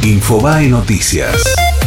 Infobae Noticias.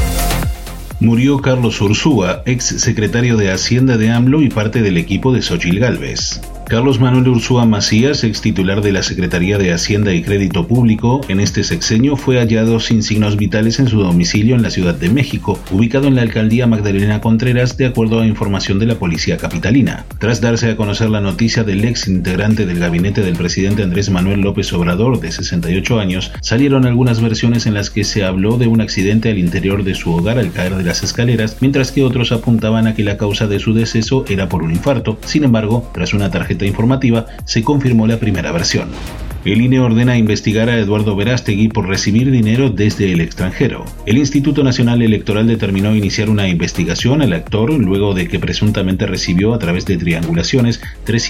Murió Carlos Ursúa, ex secretario de Hacienda de AMLO y parte del equipo de Xóchitl Gálvez. Carlos Manuel Ursúa Macías, ex titular de la Secretaría de Hacienda y Crédito Público, en este sexenio fue hallado sin signos vitales en su domicilio en la Ciudad de México, ubicado en la alcaldía Magdalena Contreras, de acuerdo a información de la policía capitalina. Tras darse a conocer la noticia del ex integrante del gabinete del presidente Andrés Manuel López Obrador, de 68 años, salieron algunas versiones en las que se habló de un accidente al interior de su hogar al caer de las escaleras, mientras que otros apuntaban a que la causa de su deceso era por un infarto. Sin embargo, tras una tarjeta informativa, se confirmó la primera versión. El INE ordena investigar a Eduardo Verástegui por recibir dinero desde el extranjero. El Instituto Nacional Electoral determinó iniciar una investigación al actor luego de que presuntamente recibió a través de triangulaciones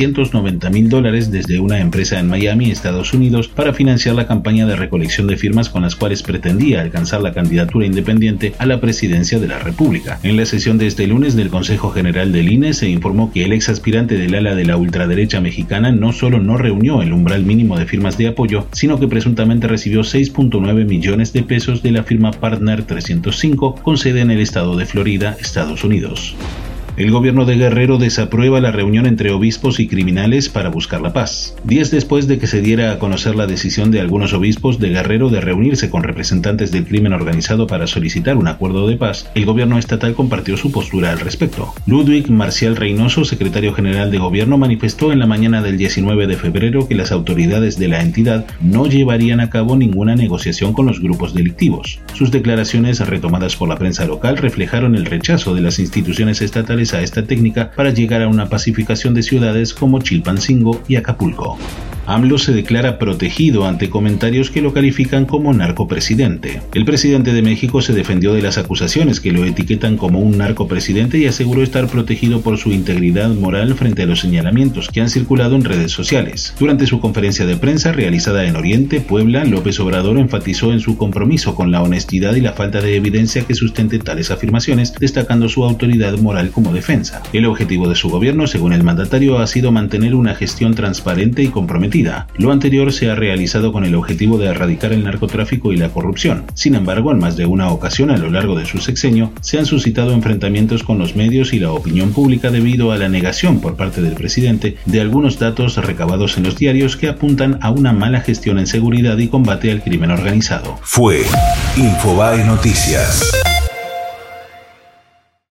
$390,000 desde una empresa en Miami, Estados Unidos, para financiar la campaña de recolección de firmas con las cuales pretendía alcanzar la candidatura independiente a la presidencia de la República. En la sesión de este lunes del Consejo General del INE se informó que el ex aspirante del ala de la ultraderecha mexicana no solo no reunió el umbral mínimo de firmas de apoyo, sino que presuntamente recibió 6.9 millones de pesos de la firma Partner 305 con sede en el estado de Florida, Estados Unidos. El gobierno de Guerrero desaprueba la reunión entre obispos y criminales para buscar la paz. Días después de que se diera a conocer la decisión de algunos obispos de Guerrero de reunirse con representantes del crimen organizado para solicitar un acuerdo de paz, el gobierno estatal compartió su postura al respecto. Ludwig Marcial Reynoso, secretario general de gobierno, manifestó en la mañana del 19 de febrero que las autoridades de la entidad no llevarían a cabo ninguna negociación con los grupos delictivos. Sus declaraciones, retomadas por la prensa local, reflejaron el rechazo de las instituciones estatales a esta técnica para llegar a una pacificación de ciudades como Chilpancingo y Acapulco. AMLO se declara protegido ante comentarios que lo califican como narcopresidente. El presidente de México se defendió de las acusaciones que lo etiquetan como un narcopresidente y aseguró estar protegido por su integridad moral frente a los señalamientos que han circulado en redes sociales. Durante su conferencia de prensa realizada en Oriente, Puebla, López Obrador enfatizó en su compromiso con la honestidad y la falta de evidencia que sustente tales afirmaciones, destacando su autoridad moral como defensa. El objetivo de su gobierno, según el mandatario, ha sido mantener una gestión transparente y comprometida. Lo anterior se ha realizado con el objetivo de erradicar el narcotráfico y la corrupción. Sin embargo, en más de una ocasión a lo largo de su sexenio, se han suscitado enfrentamientos con los medios y la opinión pública debido a la negación por parte del presidente de algunos datos recabados en los diarios que apuntan a una mala gestión en seguridad y combate al crimen organizado. Fue Infobae Noticias.